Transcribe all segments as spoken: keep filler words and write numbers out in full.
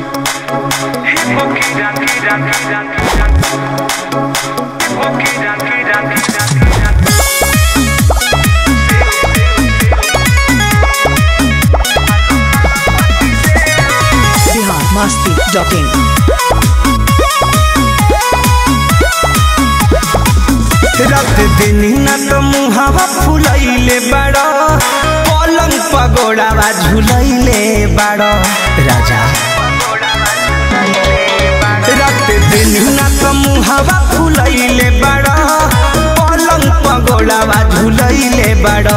Masti dot in. रात दिन ना तो मुहावा फुलैले बाड़ा पलंग पगोड़ावा झुलैले बाड़ा राजा। रात दिन ना तो मुहावा फुलैले बाड़ा पलंग पगोड़ावा झुलैले बाड़ा।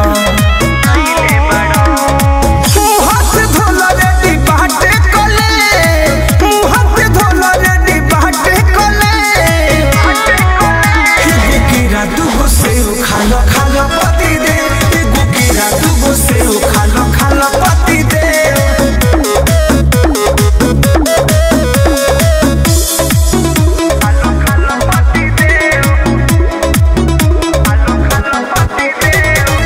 खालो खालो पति दे गुकीरा दुगो सेव खालो खालो पति दे। खालो खालो पति दे खालो खालो पति दे।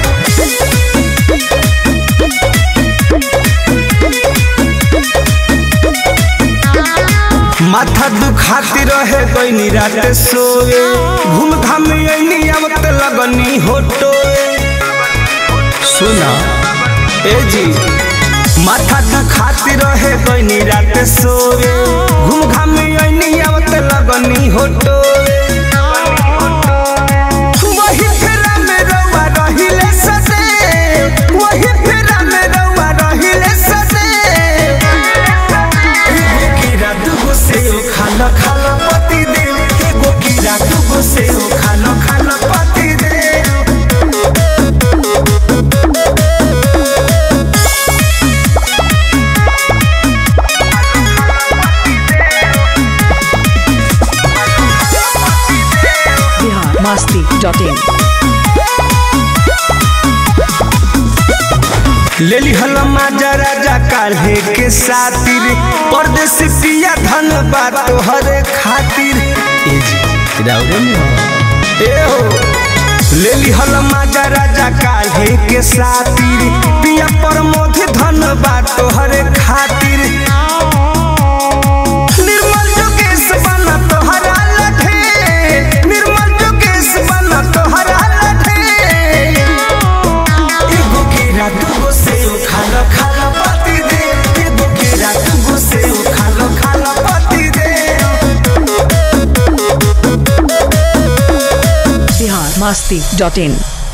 माथा दुखाती रहे गईनी रात सोए घूम घाम आईनी आवत लगनी होटोए। सुना ए जी माथा दुखाती रहे गईनी रात सोए घूम घाम आईनी आवत लगनी होटोए। वही फेरा में रवा रहिले ससे वही फेरा में रवा रहिले ससे। खालो खालो पति दे एगो कीड़ा दुगो सेव खालो खालो पति दे। Bihar Masti dot in. लेली हलो माजा राजा काल्हे के सातिर परदेश पिया धन बात तोहरे खातिर। ए जी राउरे में ए हो लेली हलो माजा राजा काल्हे के सातिर पिया परमोध धन बात तोहरे खातिर। निर्मल जोगेश बना तोहरा लठे निर्मल जोगेश बना तोहरा लठे। एगो कीड़ा दुगो सेव खालो खालो पति दे एगो कीड़ा दुगो सेव खालो खालो पति दे। Bihar Masti dot in.